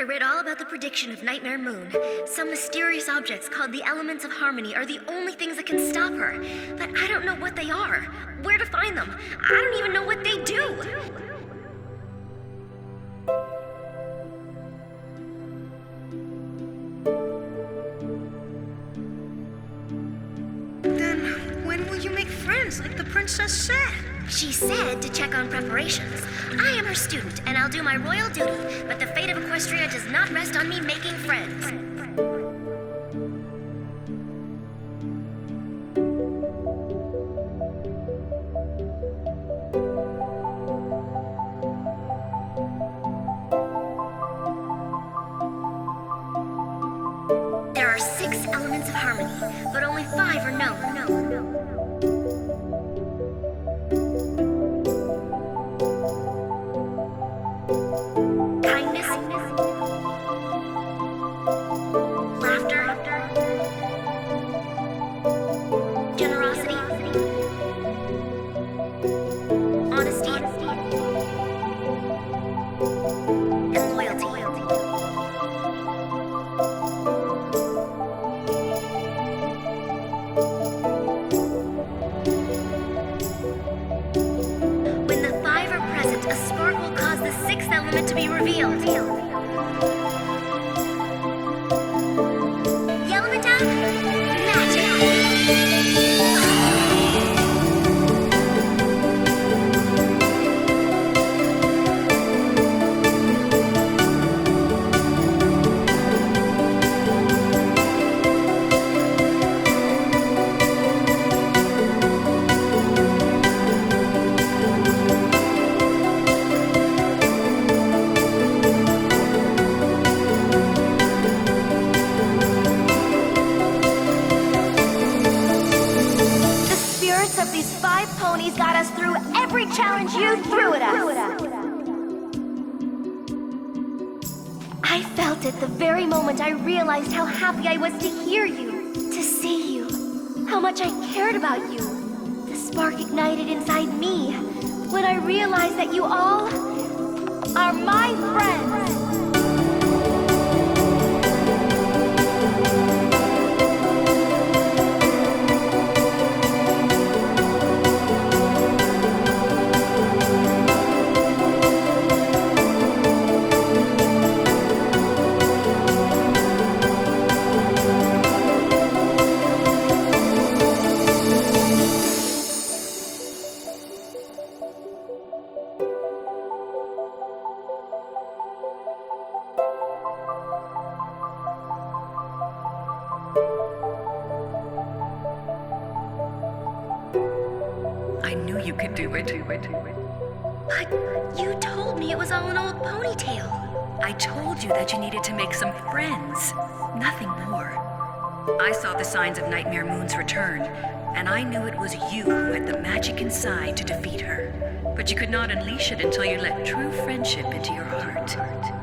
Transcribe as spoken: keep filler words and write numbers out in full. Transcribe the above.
I read all about the prediction of Nightmare Moon. Some mysterious objects called the Elements of Harmony are the only things that can stop her. But I don't know what they are, where to find them. I don't even know what they do. Then when will you make friends like the princess said? She said to check on preparations. I am her student, and I'll do my royal duty, but the fate of Equestria does not rest on me making friends. There are six elements of harmony, but only five are known. No, no. To be revealed. The element of magic. Of these five ponies got us through every challenge you threw at us. I felt it the very moment I realized how happy I was to hear you, to see you, how much I cared about you. The spark ignited inside me when I realized that you all are my friends. I knew you could do it. But you told me it was all an old ponytail. I told you that you needed to make some friends. Nothing more. I saw the signs of Nightmare Moon's return, and I knew it was you who had the magic inside to defeat her. But you could not unleash it until you let true friendship into your heart.